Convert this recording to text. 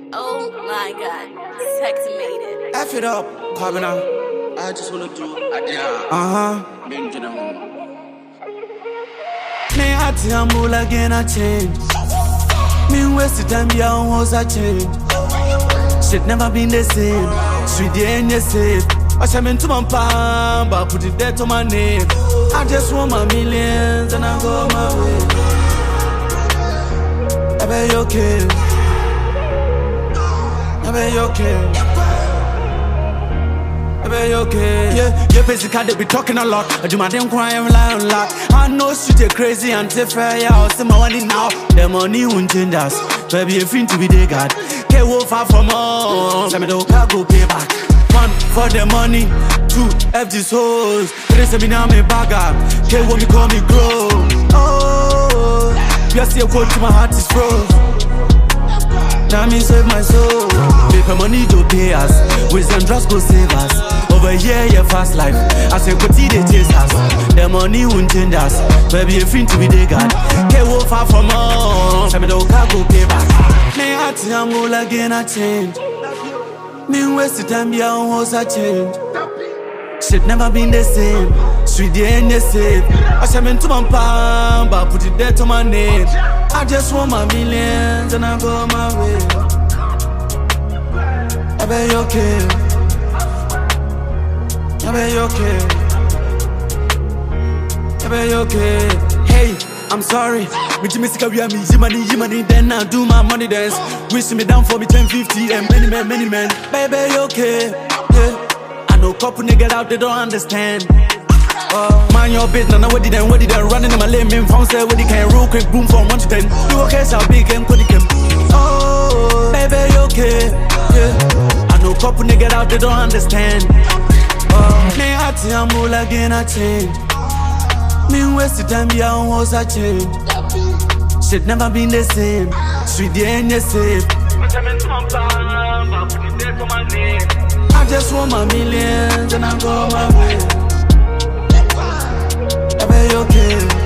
Oh my God, Sex made it. F it up, coming out. I just wanna do Me hati amul again I change. Me waste the time beyond was I change. Shit never been the same. Sweet the end you safe. I shame into my palm, but put it there to my name. I just want my millions and I go my way. I bet you okay. I bet you okay. I bet you okay. Yeah, basically they be talking a lot. I do my damn crying, rely on luck. I know shit you crazy until fair. Yeah, I'll see my money now. The money won't change us. Baby, you free to be the God. Can't walk far from home. Tell me don't go pay back. One for the money, two F these hoes. Three say me now me bagger. Can't want me call me grow. Oh, you see a quote to my heart is froze. Now me save my soul. Paper money to pay us. Wisdom drugs go save us. Over here, yeah, fast life. I say, what they chase us? The money won't change us. Baby, you're free to be the God. Can't walk far from home. Tell me don't go pay back. Me heart I'm all again I change. Me waste the time beyond was I change. Shit never been the same. Sweet the end you safe. I say me to my palm, but put it there to my name. I just want my millions and I go my way. I bet you okay. I bet you okay. I bet you okay. Hey, I'm sorry. Me Jimmy Sika we are me, money. Then I do my money dance. Wish me down for me 10-50 and many men. Baby, you okay? Yeah. I know couple niggas out they don't understand. Mind your bit, now what did them running in my lane, man, found say what they can real quick, boom from 1 to 10. You okay, so big and put it. Oh, baby, you okay? Yeah. I know couple niggas out they don't understand. Me hati amul again I change. Me waste the time beyond was I change. Shit never been the same. Sweet the end you safe. I just want my millions and I go my way. I bet you okay.